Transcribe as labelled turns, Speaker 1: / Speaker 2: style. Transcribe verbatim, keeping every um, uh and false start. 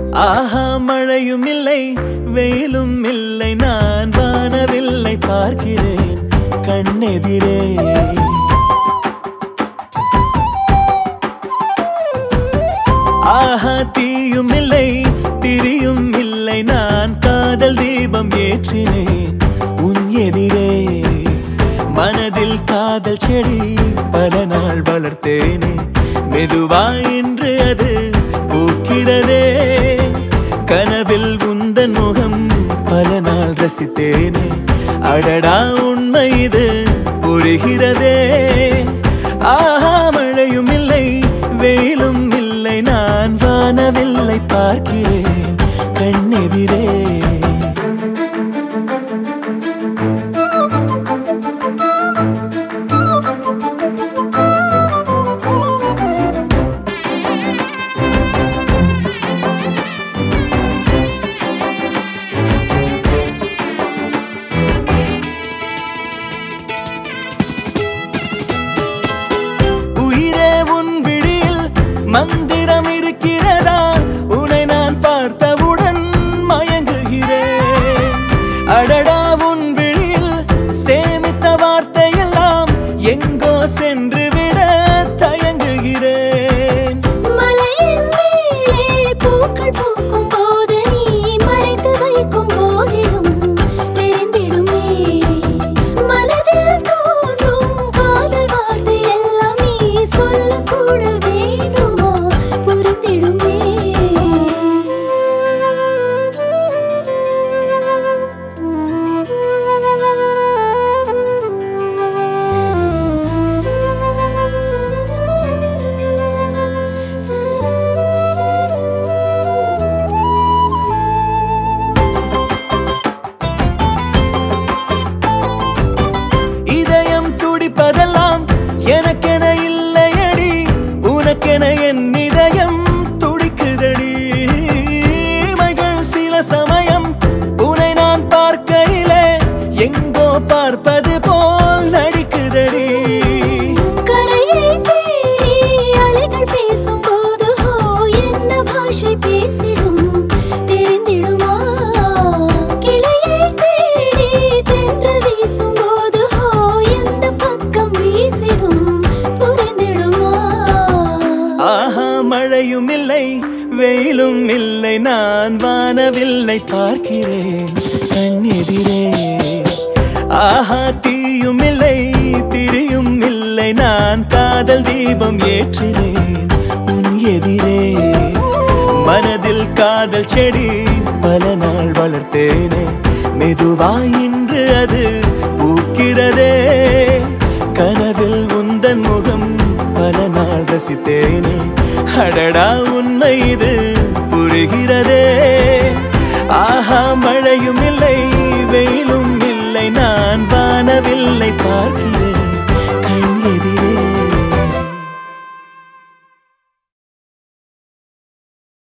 Speaker 1: ஆஹா மழையும் இல்லை வெயிலும் இல்லை நான் வானவில்லை பார்க்கிறேன் கண்ணெதிரே. ஆஹா தீயும் இல்லை திரியும் இல்லை நான் காதல் தீபம் ஏற்றினேன் உன் எதிரே. மனதில் காதல் செடி பல நாள் வளர்த்தேனே மெதுவாய் இன்று அது பூக்கிறதே. கனவில் உந்தன் முகம் பல நாள் ரசித்தேனே அடடா உண்மை இது புரிகிறதே. ஆஹா மழையும் இல்லை வெயிலும் இல்லை நான் வானவில்லை பார்க்கிறேன் கண்ணெதிரே. மந்திரம் இருக்கிறதா உன்னை நான் பார்த்தவுடன் மயங்குகிறேன். அடடா உன் விழியில் சேமித்த வார்த்தையெல்லாம் எங்கோ சென்று விட தயங்குகிறேன்.
Speaker 2: மலையின் மேலே பூக்கள் பூக்கும் போது நீ மறைத்து வைக்கும் போதிலும் தெரிந்திடுமே. மனதில் தோன்றும் காதல் வார்த்தை எல்லாம் நீ சொல்லக்கூட வேண்டும்.
Speaker 1: துடிப்பதெல்லாம் எனக்கென இல்லையடி உனக்கென என் இதயம் துடிக்குதடி. மகள் சில சமயம் உன்னை நான் பார்க்கையிலே எங்கோ பார்ப்பது போல் நடிக்குதடி.
Speaker 2: கரையை தேடி அலைகள் பேசும் போது ஹோ என்ன பாஷை பேசிடும் தெரிந்திடுமா. கிளையை தேடி தென்றல் வீசும் போது ஹோ எந்த பக்கம் வீசிடும் புரிந்திடுமா.
Speaker 1: ஆஹா மழையும் இல்லை வெயிலும் இல்லை நான் வானவில்லை பார்க்கிறேன் கண்ணெதிரே. ஆஹா தீயும் இல்லை திரியும் இல்லை நான் காதல் தீபம் ஏற்றினேன் உன் எதிரே. மனதில் காதல் செடி பல நாள் வளர்த்தேனே மெதுவாய் இன்று அது பூக்கிறதே. கனவில் உந்தன் முகம் பல நாள் ரசித்தேனே அடடா உண்மை